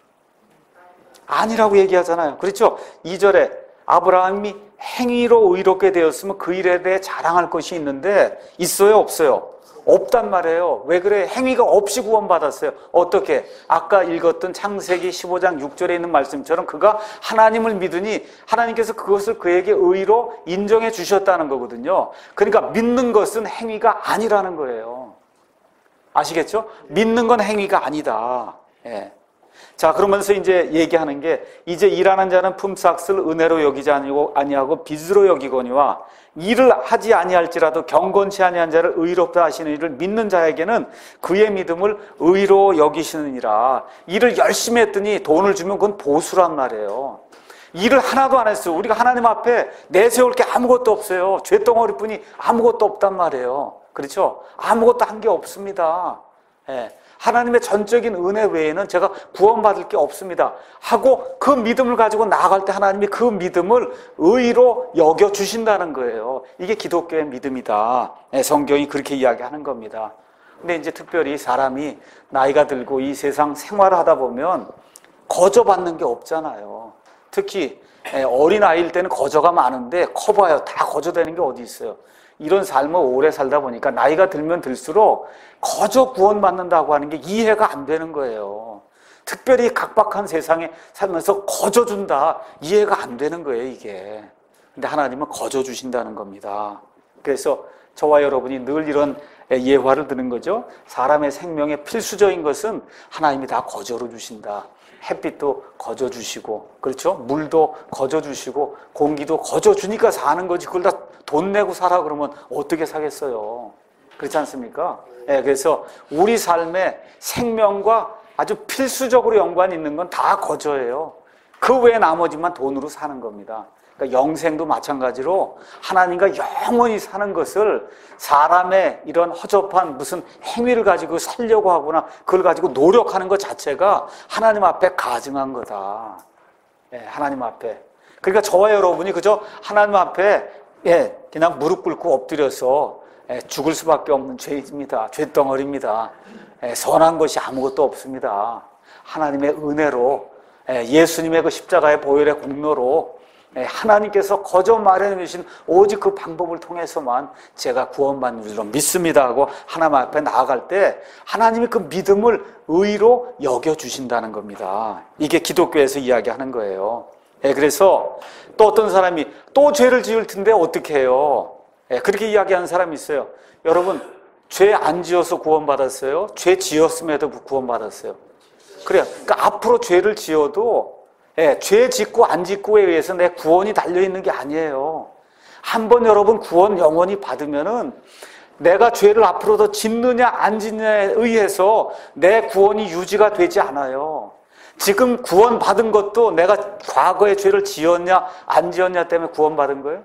아니라고 얘기하잖아요. 그렇죠? 이 절에 아브라함이 행위로 의롭게 되었으면 그 일에 대해 자랑할 것이 있는데 있어요? 없어요? 없단 말이에요. 왜 그래? 행위가 없이 구원받았어요. 어떻게? 아까 읽었던 창세기 십오 장 육 절에 있는 말씀처럼 그가 하나님을 믿으니 하나님께서 그것을 그에게 의로 인정해 주셨다는 거거든요. 그러니까 믿는 것은 행위가 아니라는 거예요. 아시겠죠? 믿는 건 행위가 아니다. 예. 자, 그러면서 이제 얘기하는 게 이제 일하는 자는 품삯을 은혜로 여기지 아니고 아니하고 빚으로 여기거니와 일을 하지 아니할지라도 경건치 아니한 자를 의롭다 하시는 이를 믿는 자에게는 그의 믿음을 의로 여기시느니라. 일을 열심히 했더니 돈을 주면 그건 보수란 말이에요. 일을 하나도 안 했어요. 우리가 하나님 앞에 내세울 게 아무것도 없어요. 죄덩어리뿐이 아무것도 없단 말이에요. 그렇죠? 아무것도 한 게 없습니다. 예. 하나님의 전적인 은혜 외에는 제가 구원받을 게 없습니다 하고 그 믿음을 가지고 나아갈 때 하나님이 그 믿음을 의로 여겨주신다는 거예요. 이게 기독교의 믿음이다. 성경이 그렇게 이야기하는 겁니다. 근데 이제 특별히 사람이 나이가 들고 이 세상 생활을 하다 보면 거저받는 게 없잖아요. 특히 어린아이일 때는 거저가 많은데 커봐요. 다 거저되는 게 어디 있어요. 이런 삶을 오래 살다 보니까 나이가 들면 들수록 거저 구원받는다고 하는 게 이해가 안 되는 거예요. 특별히 각박한 세상에 살면서 거저 준다. 이해가 안 되는 거예요, 이게. 근데 하나님은 거저 주신다는 겁니다. 그래서 저와 여러분이 늘 이런 예화를 드는 거죠. 사람의 생명에 필수적인 것은 하나님이 다 거저로 주신다. 햇빛도 거저 주시고, 그렇죠? 물도 거저 주시고, 공기도 거저 주니까 사는 거지. 그걸 다 돈 내고 살아 그러면 어떻게 사겠어요? 그렇지 않습니까? 네, 그래서 우리 삶의 생명과 아주 필수적으로 연관이 있는 건 다 거저예요. 그 외에 나머지만 돈으로 사는 겁니다. 그러니까 영생도 마찬가지로 하나님과 영원히 사는 것을 사람의 이런 허접한 무슨 행위를 가지고 살려고 하거나 그걸 가지고 노력하는 것 자체가 하나님 앞에 가증한 거다. 예, 하나님 앞에. 그러니까 저와 여러분이 그저 하나님 앞에 예, 그냥 무릎 꿇고 엎드려서 예, 죽을 수밖에 없는 죄입니다. 죄덩어리입니다. 예, 선한 것이 아무것도 없습니다. 하나님의 은혜로 예, 예수님의 그 십자가의 보혈의 공로로 하나님께서 거저 마련해 주신 오직 그 방법을 통해서만 제가 구원받는 줄로 믿습니다 하고 하나님 앞에 나아갈 때 하나님이 그 믿음을 의로 여겨주신다는 겁니다. 이게 기독교에서 이야기하는 거예요. 예, 그래서 또 어떤 사람이 또 죄를 지을 텐데 어떻게 해요? 예, 그렇게 이야기하는 사람이 있어요. 여러분, 죄 안 지어서 구원받았어요? 죄 지었음에도 구원받았어요? 그래요. 그러니까 앞으로 죄를 지어도 예, 죄 짓고 안 짓고에 의해서 내 구원이 달려있는 게 아니에요. 한번 여러분 구원 영원히 받으면은 내가 죄를 앞으로 더 짓느냐 안 짓느냐에 의해서 내 구원이 유지가 되지 않아요. 지금 구원 받은 것도 내가 과거에 죄를 지었냐 안 지었냐 때문에 구원 받은 거예요?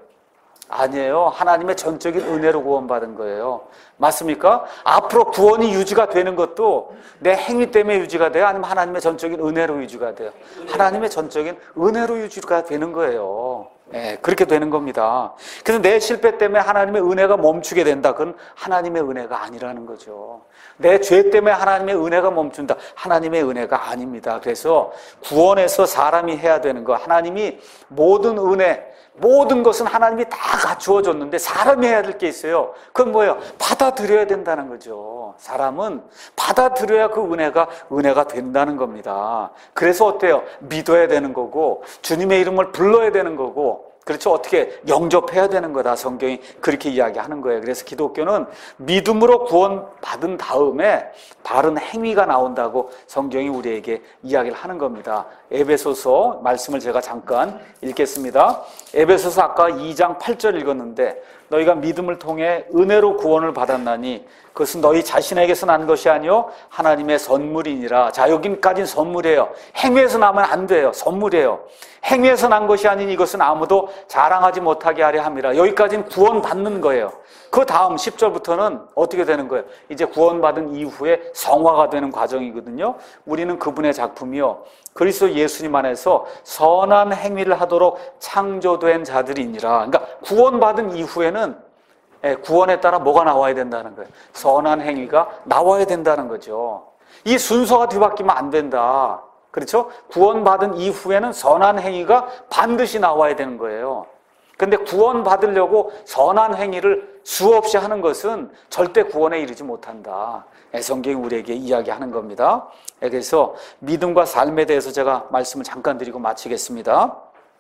아니에요. 하나님의 전적인 은혜로 구원받은 거예요. 맞습니까? 앞으로 구원이 유지가 되는 것도 내 행위 때문에 유지가 돼요? 아니면 하나님의 전적인 은혜로 유지가 돼요? 하나님의 전적인 은혜로 유지가 되는 거예요. 네, 그렇게 되는 겁니다. 그래서 내 실패 때문에 하나님의 은혜가 멈추게 된다. 그건 하나님의 은혜가 아니라는 거죠. 내 죄 때문에 하나님의 은혜가 멈춘다. 하나님의 은혜가 아닙니다. 그래서 구원에서 사람이 해야 되는 거, 하나님이 모든 은혜, 모든 것은 하나님이 다 갖추어 줬는데 사람이 해야 될 게 있어요. 그건 뭐예요? 받아들여야 된다는 거죠. 사람은 받아들여야 그 은혜가 은혜가 된다는 겁니다. 그래서 어때요? 믿어야 되는 거고 주님의 이름을 불러야 되는 거고 그렇죠? 어떻게 영접해야 되는 거다. 성경이 그렇게 이야기하는 거예요. 그래서 기독교는 믿음으로 구원받은 다음에 바른 행위가 나온다고 성경이 우리에게 이야기를 하는 겁니다. 에베소서 말씀을 제가 잠깐 읽겠습니다. 에베소서 아까 이 장 팔 절 읽었는데 너희가 믿음을 통해 은혜로 구원을 받았나니 그것은 너희 자신에게서 난 것이 아니요 하나님의 선물이니라. 자, 여기까지는 선물이에요. 행위에서 나면 안 돼요. 선물이에요. 행위에서 난 것이 아닌 이것은 아무도 자랑하지 못하게 하려 함이라. 여기까지는 구원받는 거예요. 그 다음 십 절부터는 어떻게 되는 거예요? 이제 구원받은 이후에 성화가 되는 과정이거든요. 우리는 그분의 작품이요 그리스도 예수님 안에서 선한 행위를 하도록 창조된 자들이니라. 그러니까 구원받은 이후에는 구원에 따라 뭐가 나와야 된다는 거예요? 선한 행위가 나와야 된다는 거죠. 이 순서가 뒤바뀌면 안 된다. 그렇죠? 구원받은 이후에는 선한 행위가 반드시 나와야 되는 거예요. 근데 구원받으려고 선한 행위를 수없이 하는 것은 절대 구원에 이르지 못한다. 성경이 우리에게 이야기하는 겁니다. 그래서 믿음과 삶에 대해서 제가 말씀을 잠깐 드리고 마치겠습니다.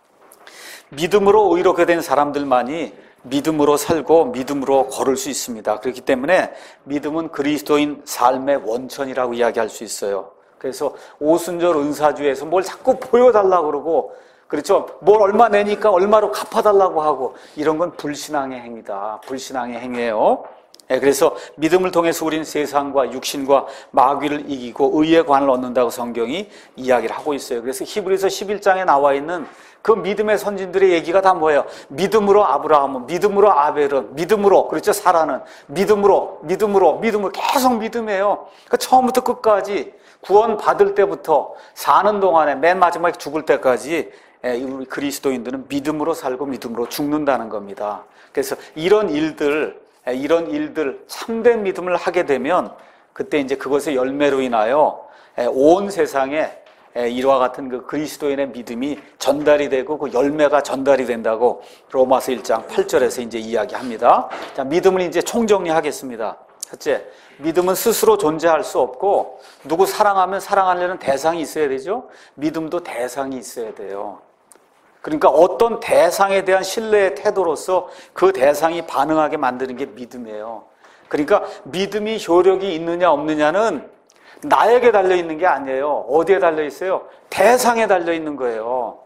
믿음으로 의롭게 된 사람들만이 믿음으로 살고 믿음으로 걸을 수 있습니다. 그렇기 때문에 믿음은 그리스도인 삶의 원천이라고 이야기할 수 있어요. 그래서 오순절 은사주에서 뭘 자꾸 보여달라고 그러고, 그렇죠? 뭘 얼마 내니까 얼마로 갚아달라고 하고, 이런 건 불신앙의 행위다. 불신앙의 행위예요. 예, 그래서 믿음을 통해서 우리는 세상과 육신과 마귀를 이기고 의의 관을 얻는다고 성경이 이야기를 하고 있어요. 그래서 히브리서 십일 장에 나와 있는 그 믿음의 선진들의 얘기가 다 뭐예요? 믿음으로 아브라함은, 믿음으로 아벨은, 믿음으로, 그렇죠? 사라는, 믿음으로, 믿음으로, 믿음으로, 계속 믿음이에요. 그러니까 처음부터 끝까지 구원 받을 때부터 사는 동안에 맨 마지막에 죽을 때까지 우리 그리스도인들은 믿음으로 살고 믿음으로 죽는다는 겁니다. 그래서 이런 일들, 이런 일들, 참된 믿음을 하게 되면 그때 이제 그것의 열매로 인하여 온 세상에 이와 같은 그 그리스도인의 믿음이 전달이 되고 그 열매가 전달이 된다고 로마서 일 장 팔 절에서 이제 이야기합니다. 자, 믿음을 이제 총정리하겠습니다. 첫째, 믿음은 스스로 존재할 수 없고 누구 사랑하면 사랑하려는 대상이 있어야 되죠. 믿음도 대상이 있어야 돼요. 그러니까 어떤 대상에 대한 신뢰의 태도로서 그 대상이 반응하게 만드는 게 믿음이에요. 그러니까 믿음이 효력이 있느냐 없느냐는 나에게 달려있는 게 아니에요. 어디에 달려있어요? 대상에 달려있는 거예요.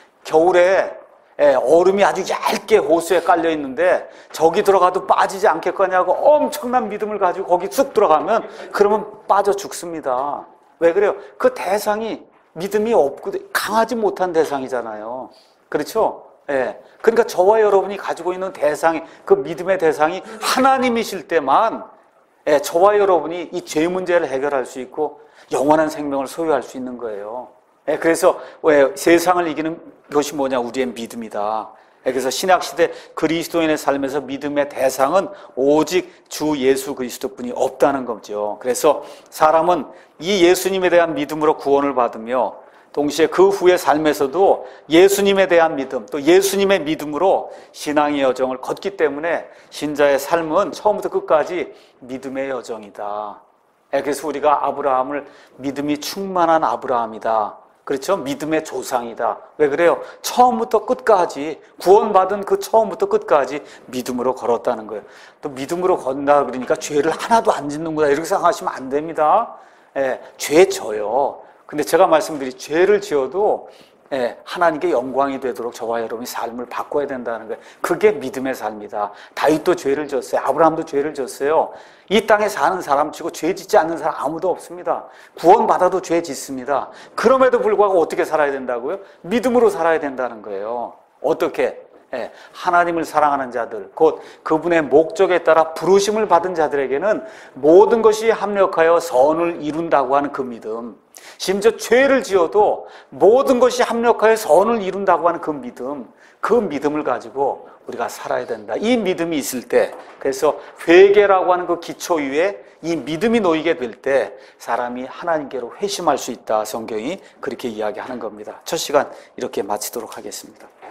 겨울에 얼음이 아주 얇게 호수에 깔려있는데 저기 들어가도 빠지지 않겠거냐고 엄청난 믿음을 가지고 거기 쑥 들어가면 그러면 빠져 죽습니다. 왜 그래요? 그 대상이 믿음이 없고 강하지 못한 대상이잖아요. 그렇죠? 예. 그러니까 저와 여러분이 가지고 있는 대상이, 그 믿음의 대상이 하나님이실 때만 예, 저와 여러분이 이 죄 문제를 해결할 수 있고 영원한 생명을 소유할 수 있는 거예요. 예, 그래서 왜 세상을 이기는 것이 뭐냐? 우리의 믿음이다. 예, 그래서 신약시대 그리스도인의 삶에서 믿음의 대상은 오직 주 예수 그리스도뿐이 없다는 거죠. 그래서 사람은 이 예수님에 대한 믿음으로 구원을 받으며 동시에 그 후의 삶에서도 예수님에 대한 믿음, 또 예수님의 믿음으로 신앙의 여정을 걷기 때문에 신자의 삶은 처음부터 끝까지 믿음의 여정이다. 그래서 우리가 아브라함을 믿음이 충만한 아브라함이다. 그렇죠? 믿음의 조상이다. 왜 그래요? 처음부터 끝까지, 구원받은 그 처음부터 끝까지 믿음으로 걸었다는 거예요. 또 믿음으로 건다 그러니까 죄를 하나도 안 짓는구나 이렇게 생각하시면 안 됩니다. 예, 죄 져요. 근데 제가 말씀드린 죄를 지어도 예, 하나님께 영광이 되도록 저와 여러분이 삶을 바꿔야 된다는 거예요. 그게 믿음의 삶이다. 다윗도 죄를 졌어요. 아브라함도 죄를 졌어요. 이 땅에 사는 사람 치고 죄 짓지 않는 사람 아무도 없습니다. 구원받아도 죄 짓습니다. 그럼에도 불구하고 어떻게 살아야 된다고요? 믿음으로 살아야 된다는 거예요. 어떻게? 예, 하나님을 사랑하는 자들, 곧 그분의 목적에 따라 부르심을 받은 자들에게는 모든 것이 합력하여 선을 이룬다고 하는 그 믿음, 심지어 죄를 지어도 모든 것이 합력하여 선을 이룬다고 하는 그 믿음, 그 믿음을 가지고 우리가 살아야 된다. 이 믿음이 있을 때, 그래서 회개라고 하는 그 기초 위에 이 믿음이 놓이게 될 때 사람이 하나님께로 회심할 수 있다. 성경이 그렇게 이야기하는 겁니다. 첫 시간 이렇게 마치도록 하겠습니다.